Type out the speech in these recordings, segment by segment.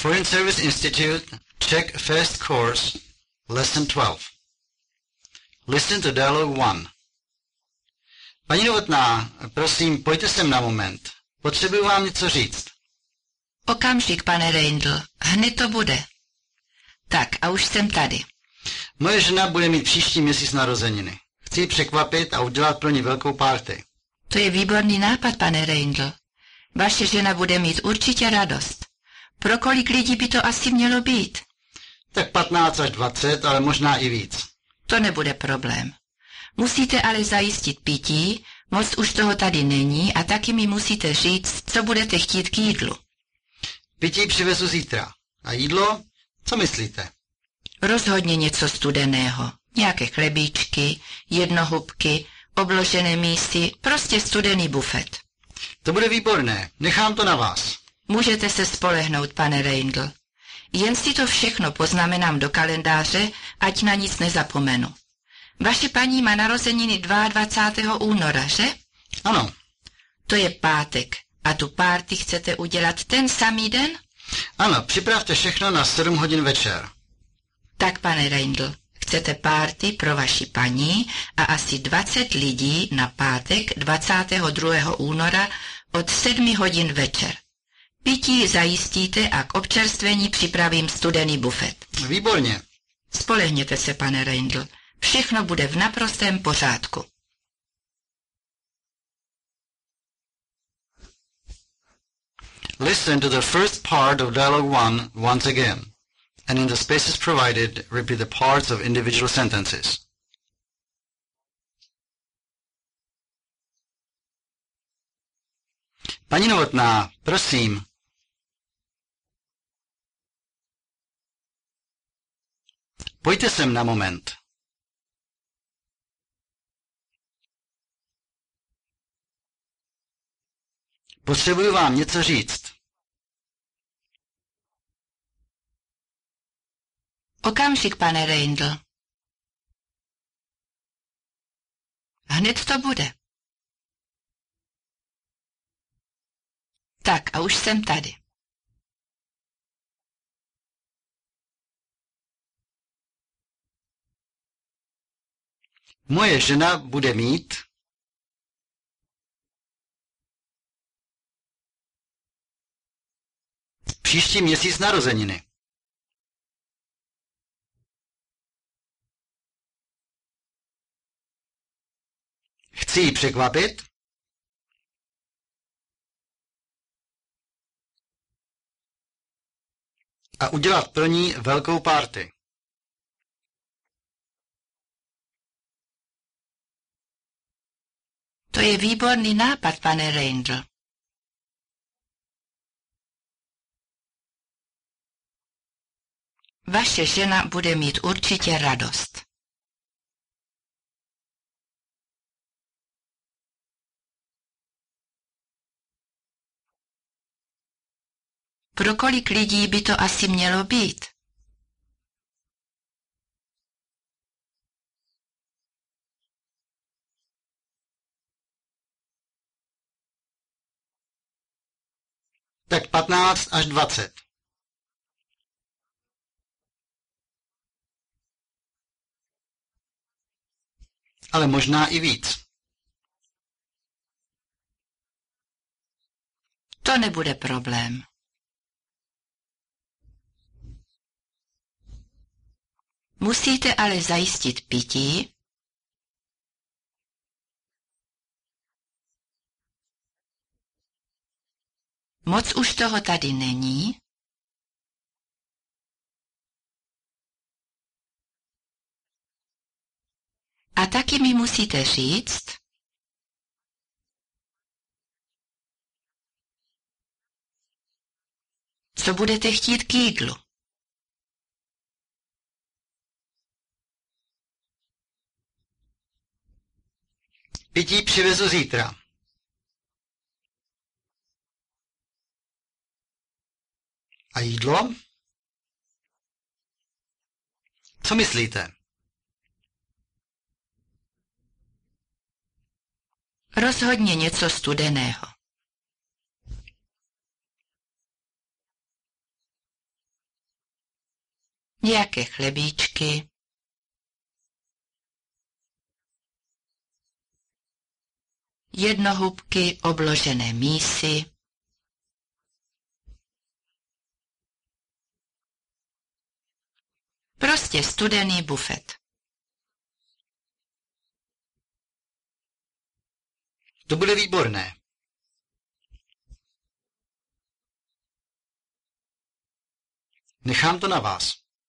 Foreign Service Institute, Czech First Course, Lesson 12. Listen to Dialogue 1. Paní Novotná, prosím, pojďte sem na moment. Potřebuji vám něco říct. Okamžik, pane Reindl, hned to bude. Tak, a už jsem tady. Moje žena bude mít příští měsíc narozeniny. Chci ji překvapit a udělat pro ní velkou party. To je výborný nápad, pane Reindl. Vaše žena bude mít určitě radost. Pro kolik lidí by to asi mělo být? Tak 15 až 20, ale možná i víc. To nebude problém. Musíte ale zajistit pití, moc už toho tady není a taky mi musíte říct, co budete chtít k jídlu. Pití přivezu zítra. A jídlo? Co myslíte? Rozhodně něco studeného. Nějaké chlebíčky, jednohubky, obložené mísy, prostě studený bufet. To bude výborné. Nechám to na vás. Můžete se spolehnout, pane Reindl. Jen si to všechno poznamenám do kalendáře, ať na nic nezapomenu. Vaše paní má narozeniny 22. února, že? Ano. To je pátek. A tu párty chcete udělat ten samý den? Ano, připravte všechno na 7 hodin večer. Tak, pane Reindl, chcete párty pro vaši paní a asi 20 lidí na pátek 22. února od 7 hodin večer. Pití zajistíte a k občerstvení připravím studený bufet. Výborně. Spolehněte se, pane Reindl. Všechno bude v naprostém pořádku. Listen to the first part of Dialogue 1 once again, and in the spaces provided, repeat the parts of individual sentences. Paní Novotná, prosím. Pojďte sem na moment. Potřebuji vám něco říct. Okamžik, pane Reindl. Hned to bude. Tak, a už jsem tady. Moje žena bude mít příští měsíc narozeniny. Chci ji překvapit a udělat pro ní velkou party. To je výborný nápad, pane Reindl. Vaše žena bude mít určitě radost. Pro kolik lidí by to asi mělo být? Tak 15 až 20. Ale možná i víc. To nebude problém. Musíte ale zajistit pití, moc už toho tady není, a taky mi musíte říct, co budete chtít k jídlu. Pití přivezu zítra. A jídlo? Co myslíte? Rozhodně něco studeného. nějaké chlebíčky, jednohubky obložené mísy, prostě studený bufet. To bude výborné. Nechám to na vás.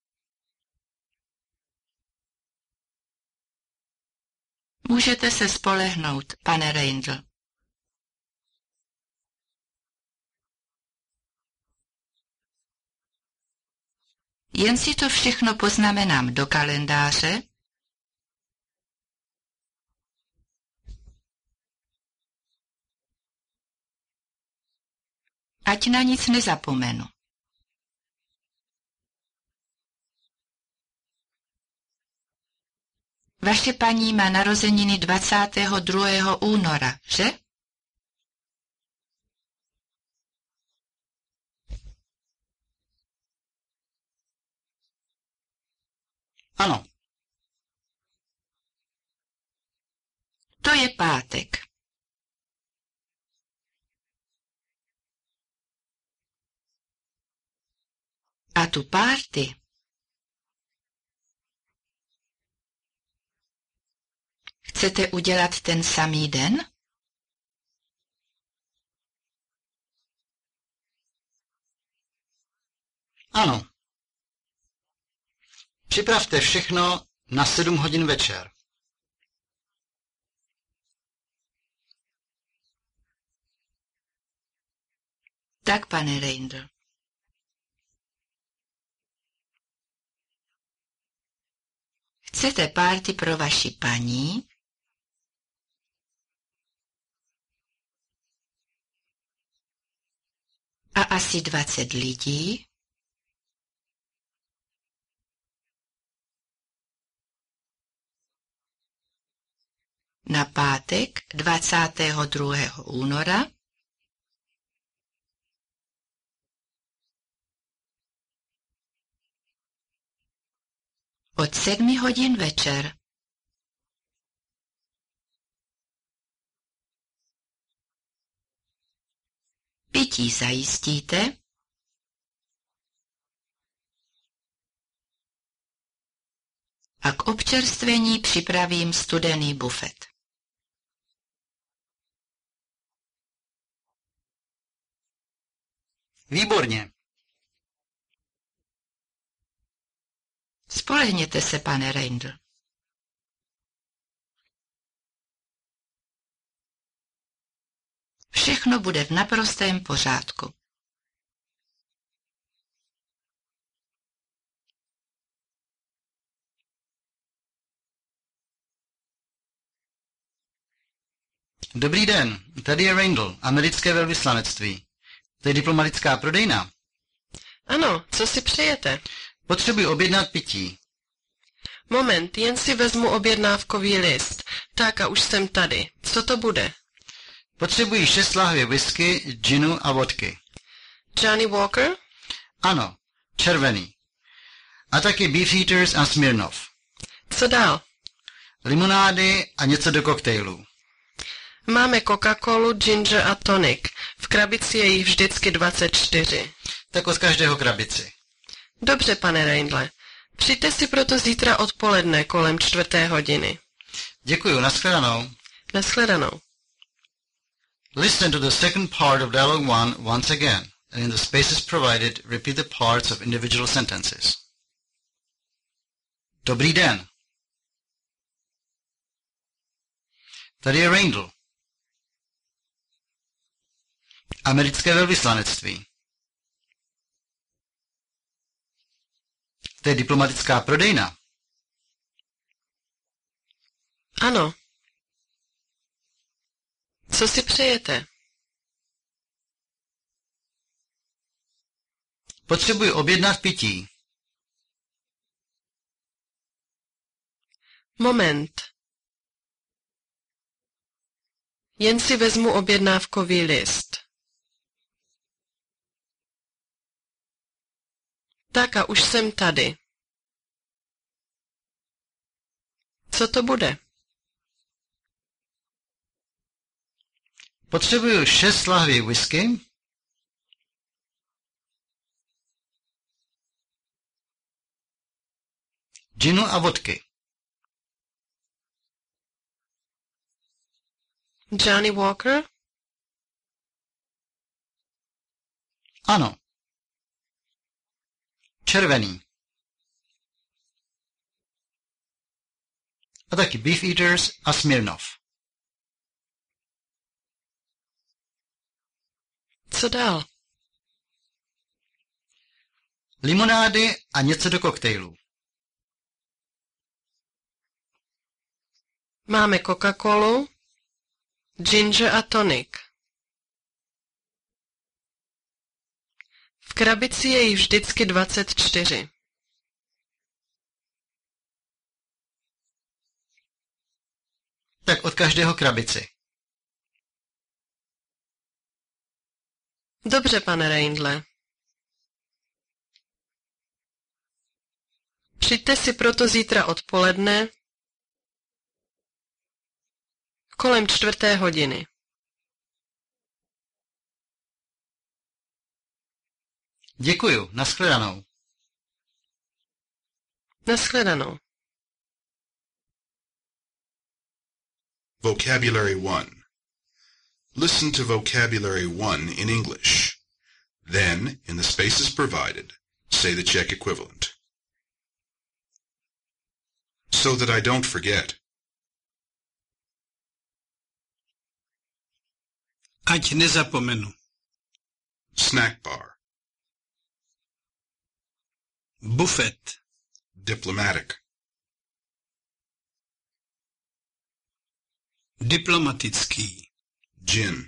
Můžete se spolehnout, pane Reindl. Jen si to všechno poznamenám do kalendáře ať na nic nezapomenu. Vaše paní má narozeniny 22. února, že? Ano. To je pátek. A tu párty chcete udělat ten samý den? Ano. Připravte všechno na 7 hodin večer. Tak, pane Reindl. Chcete párty pro vaši paní? A asi 20 lidí? Na pátek 22. února od 7 hodin večer. Pití zajistíte? A k občerstvení připravím studený bufet. Výborně. Spolehněte se, pane Reindl. Všechno bude v naprostém pořádku. Dobrý den, tady je Reindl, americké velvyslanectví. To je diplomatická prodejna. Ano, co si přejete? Potřebuji objednat pití. Moment, jen si vezmu objednávkový list. Tak a už jsem tady. Co to bude? Potřebuji 6 lahví whisky, ginu a vodky. Johnny Walker? Ano, červený. A taky Beefeaters a Smirnoff. Co dál? Limonády a něco do koktejlů. Máme Coca-Colu, ginger a tonic. V krabici je jich vždycky 24. Tak od každého krabici. Dobře, pane Reindle. Přijďte si proto zítra odpoledne kolem 4. hodiny. Děkuju, nashledanou. Nashledanou. Listen to the second part of dialogue 1 once again, and in the spaces provided, repeat the parts of individual sentences. Dobrý den. Tady je Reindl. Americké velvyslanectví. To je diplomatická prodejna. Ano. Co si přejete? Potřebuji objednat pití. Moment. Jen si vezmu objednávkový list. Tak a už jsem tady. Co to bude? Potřebuju 6 lahví whisky, ginu a vodky. Johnny Walker? Ano. Červený. A taky Beefeaters a Smirnoff. Co dál? Limonády a něco do koktejlů. Máme Coca-Colu, ginger a tonic. V krabici je jich vždycky 24. Tak od každého krabici. Dobře, pane Reindle. Přijďte si proto zítra odpoledne kolem 4:00. Děkuju, nashledanou. Nashledanou. Vocabulary 1. Listen to Vocabulary 1 in English. Then, in the spaces provided, say the Czech equivalent. So that I don't forget. Ať nezapomenu. Snack bar. Bufet. Diplomatic. Diplomatický. Gin.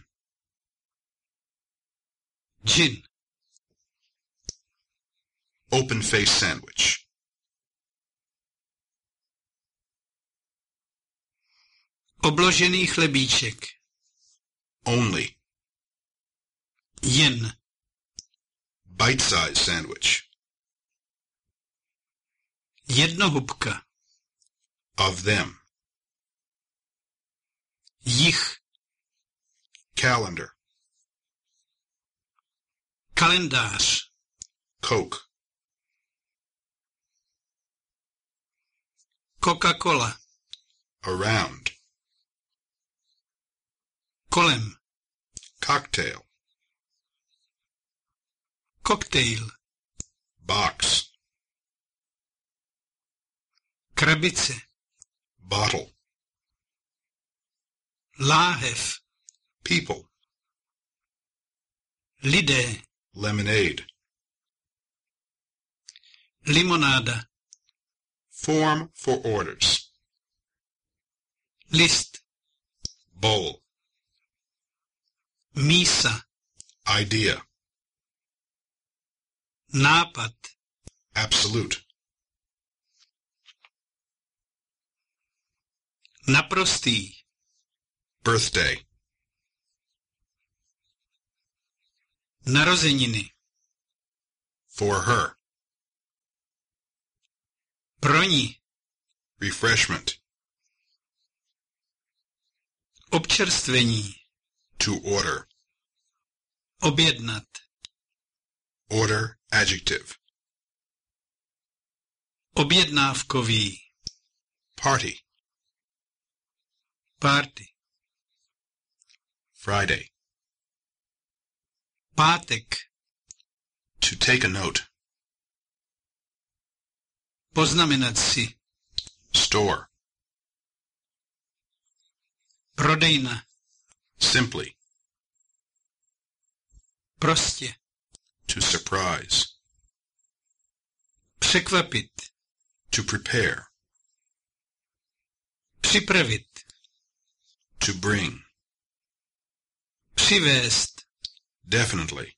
Gin. Open face sandwich. Obložený chlebíček. Only. Jen. Bite-sized sandwich. Jednohubka. Of them. Jich. Calendar. Kalendář. Coke. Coca-Cola. Around. Kolem. Cocktail. Koktejl. Box. Krabice. Bottle. Láhev. People. Lidé. Lemonade. Limonáda. Form for orders. List. Bowl. Mísa. Idea. Nápad. Absolute. Naprostý. Birthday. Narozeniny. For her. Pro ní. Refreshment. Občerstvení. To order. Objednat. Order adjective. Objednávkový. Party. Party. Friday. Pátek. To take a note. Poznamenat si. Store. Prodejna. Simply. Prostě. To surprise. Překvapit. To prepare. Připravit. To bring. Přivést. Definitely.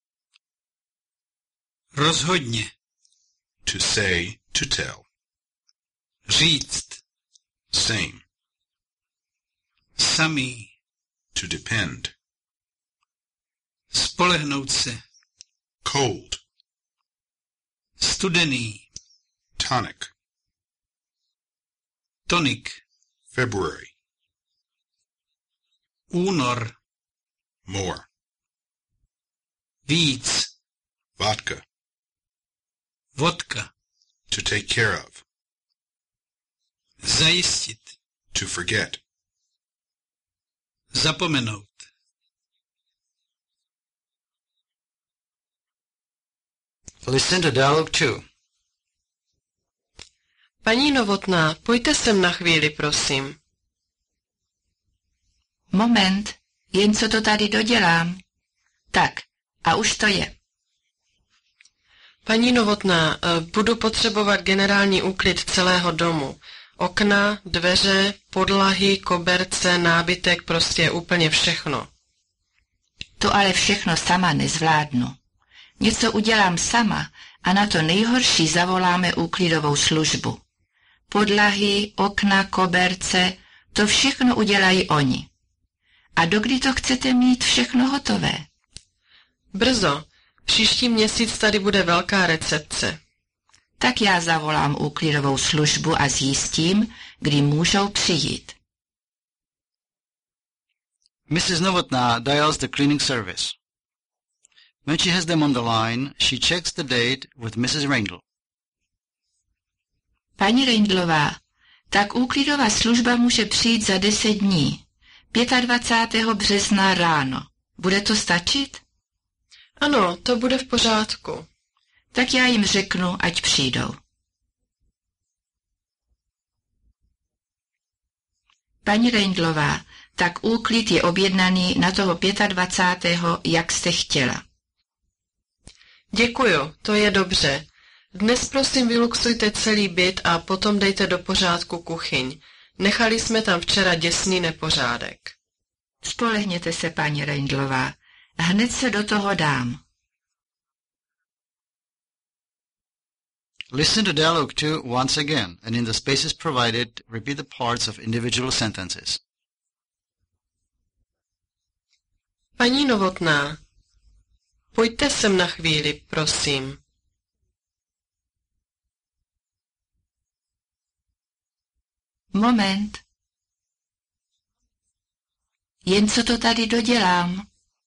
Rozhodně. To say, to tell. Říct. Same. Samý. To depend. Spolehnout se. Cold. Studený. Tonic. Tonik. February. Únor. More. Víc. Vodka. Vodka. To take care of. Zajistit. To forget. Zapomenout. Listen to dialogue 2. Paní Novotná, pojďte sem na chvíli, prosím. Moment, jen co to tady dodělám. Tak, a už to je. Paní Novotná, budu potřebovat generální úklid celého domu. Okna, dveře, podlahy, koberce, nábytek, prostě úplně všechno. To ale všechno sama nezvládnu. Něco udělám sama a na to nejhorší zavoláme úklidovou službu. Podlahy, okna, koberce, to všechno udělají oni. A dokdy to chcete mít všechno hotové? Brzo. Příští měsíc tady bude velká recepce. Tak já zavolám úklidovou službu a zjistím, kdy můžou přijít. Mrs. Novotná dials the cleaning service. When she has them on the line, she checks the date with Mrs. Reindl. Paní Reindlová, tak úklidová služba může přijít za 10 dní. 25. března ráno. Bude to stačit? Ano, to bude v pořádku. Tak já jim řeknu, ať přijdou. Paní Reindlová, tak úklid je objednaný na toho 25. jak jste chtěla. Děkuju, to je dobře. Dnes prosím vyluxujte celý byt a potom dejte do pořádku kuchyň. Nechali jsme tam včera děsný nepořádek. Spolehněte se, paní Reindlová. Hned se do toho dám. Listen to dialogue 2 once again, and in the spaces provided, repeat the parts of individual sentences. Paní Novotná, pojďte sem na chvíli, prosím. Moment. Jen co to tady dodělám.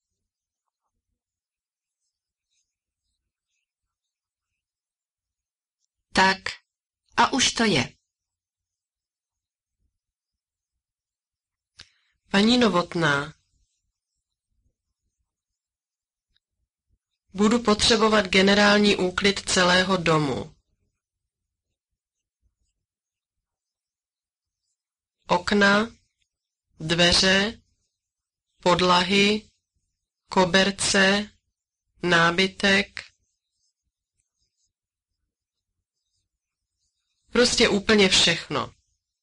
Tak, a už to je. Paní Novotná, budu potřebovat generální úklid celého domu. Okna, dveře, podlahy, koberce, nábytek. Prostě úplně všechno.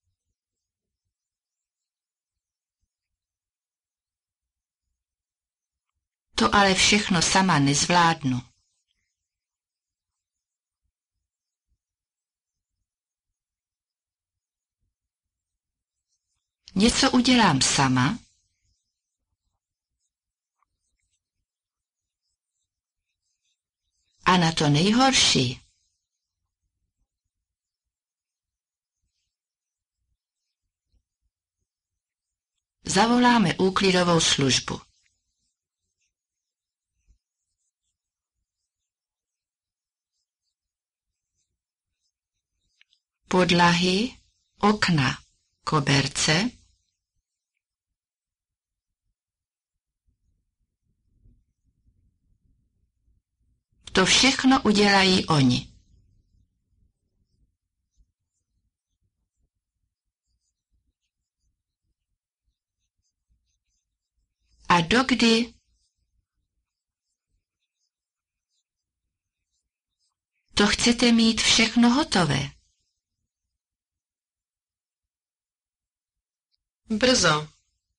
To ale všechno sama nezvládnu. Něco udělám sama? A na to nejhorší. Zavoláme úklidovou službu. Podlahy, okna, koberce. To všechno udělají oni. A dokdy? To chcete mít všechno hotové. Brzo.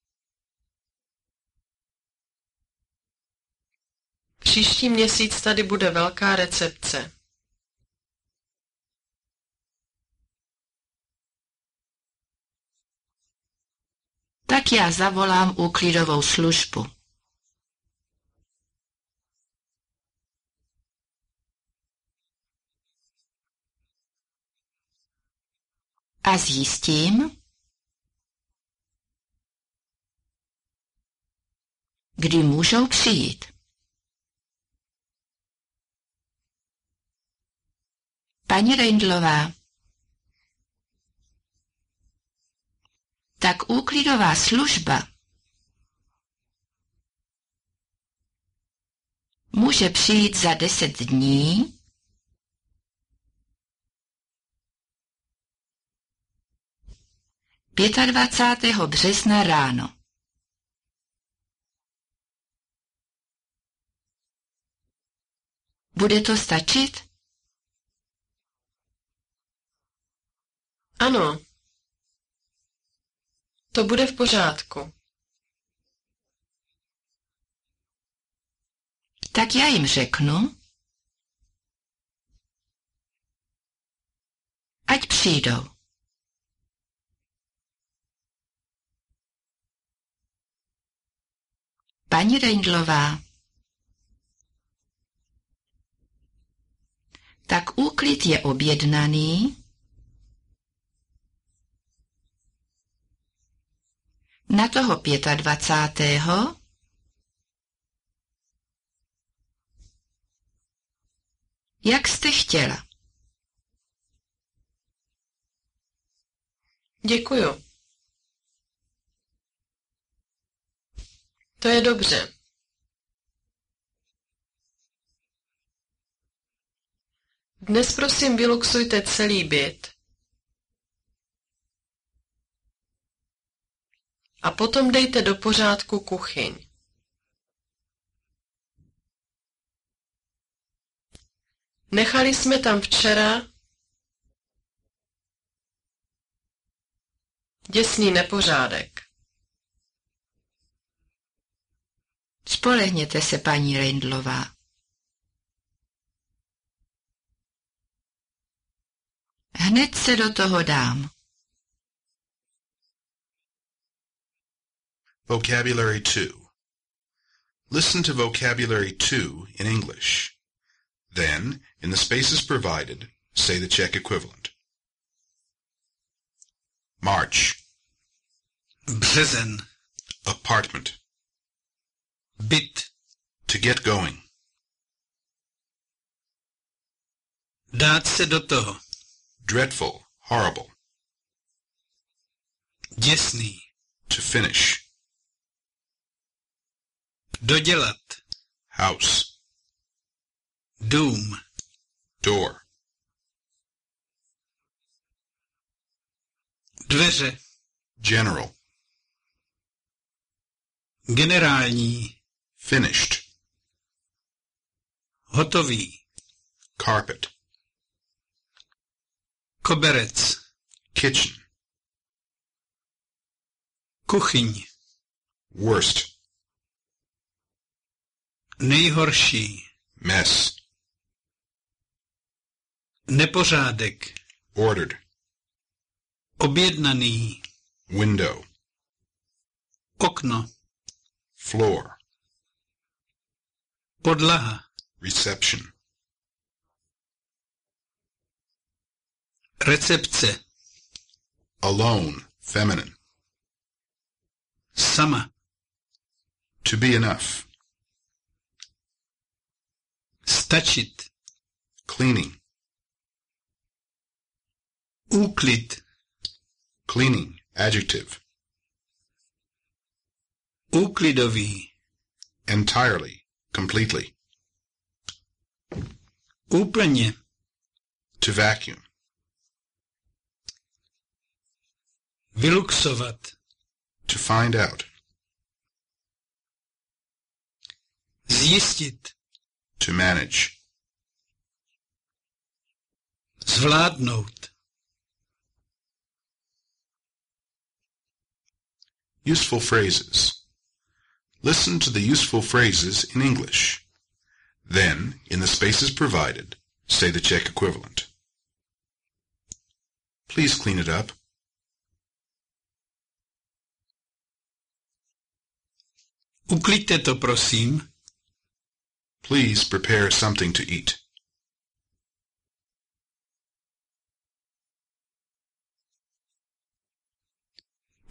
Příští měsíc tady bude velká recepce. Tak já zavolám úklidovou službu. a zjistím, kdy můžou přijít. Paní Reindlová, tak úklidová služba může přijít za 10 dní, (25. března ráno. Bude to stačit? Ano. To bude v pořádku. Tak já jim řeknu, ať přijdou. Paní Reindlová, tak úklid je objednaný na toho 25. Jak jste chtěla. Děkuju. To je dobře. Dnes prosím vyluxujte celý byt. A potom dejte do pořádku kuchyň. Nechali jsme tam včera děsný nepořádek. Spolehněte se, paní Reindlová. Hned se do toho dám. Vocabulary 2. Listen to vocabulary 2 in English. Then, in the spaces provided, say the Czech equivalent. March. Březen. Apartment. Byt. To get going. Dát se do toho. Dreadful. Horrible. Děsný. To finish. Dodělat. House. Dům. Door. Dveře. General. Generální. Finished. Hotový. Carpet. Koberec. Kitchen. Kuchyň. Worst. Nejhorší. Mess. Nepořádek. Ordered. Objednaný. Window. Okno. Floor. Podlaha. Reception. Recepce. Alone. Feminine. Sama. To be enough. Stačit. Cleaning. Úklid. Cleaning. Adjective. Úklidový. Entirely. Completely. Úplně. To vacuum. Vyluxovat. To find out. Zjistit. To manage. Zvládnout. Useful phrases. Listen to the useful phrases in English. Then, in the spaces provided, say the Czech equivalent. Please clean it up. Ukliďte to, prosím. Please prepare something to eat.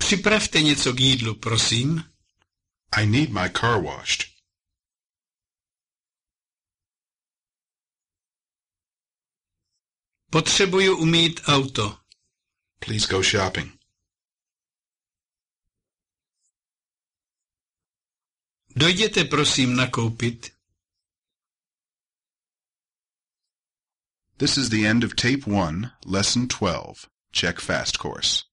Připravte něco k jídlu, prosím. I need my car washed. Potřebuju umýt auto. Please go shopping. Dojděte prosím nakoupit. This is the end of Tape 1, Lesson 12. Check Fast Course.